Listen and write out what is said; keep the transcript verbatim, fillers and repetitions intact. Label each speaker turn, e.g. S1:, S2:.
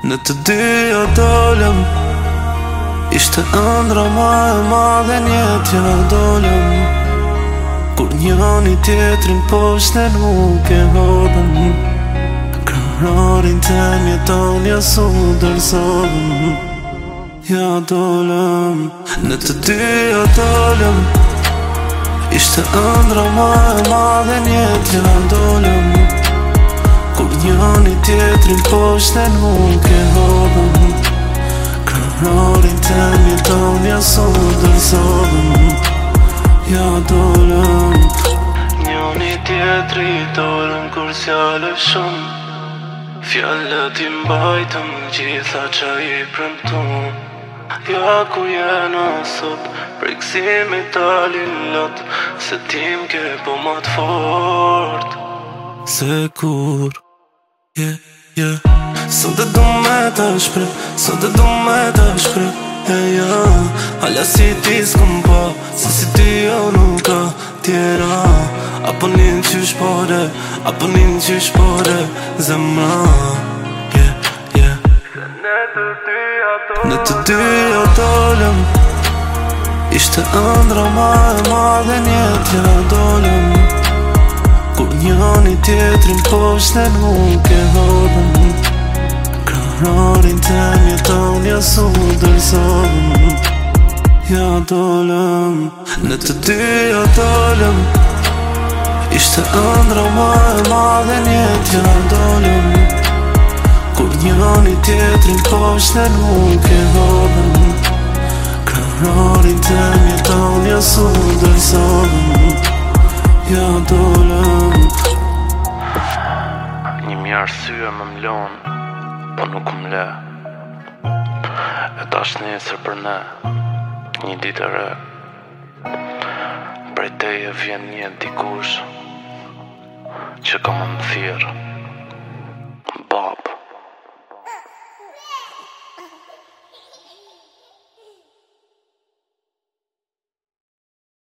S1: Në të dyja dolëm, ishte ëndra ma e madhe njetja dolëm. Kur njëni tjetrin poshte nuk e hodhën, kraharin tem jeton ja su dërsodhën. Ja dolëm, në të dyja dolëm, ishte ëndra ma e madhe njetja dolëm. Kur njëni tjetrin poshte nuk e hodhën, kraharin tem jeton ja su dërsodhën. Ja dolëm, njëni tjetri dolëm kur s'jale shumë. Fjallet i mbajtëm gjitha qa i premtum. Ja ku jena sot, prej gëzimit dalin lot, se tim ke po ma t'fort se kur. Yeah, yeah. Sot e du me të shpre, sot e du me të shpre, yeah, yeah. Hala si ti s'kom pa, se si ti jo nuk ka tjera. Apo nin qysh pore, apo nin qysh pore, zemra. Yeah, yeah. Në të dyja dolëm, ishte ëndra ma e madhe njetja dolëm. Kur njëni tjetrin poshte nuk e hodhën, kraharin tem jeton ja su dërsodhën. Ja dolëm, në të dyja dolëm, ishte ëndra ma e madhe njetja dolëm. Kur njëni tjetrin poshte nuk e hodhën, kraharin tem jeton ja su dërsodhën. Ja dolëm.
S2: Një mjarë arsye më mlon, po nuk më le. E tash nesër për ne, një ditë e re. Prej teje vjen një dikush që ka më më thirë.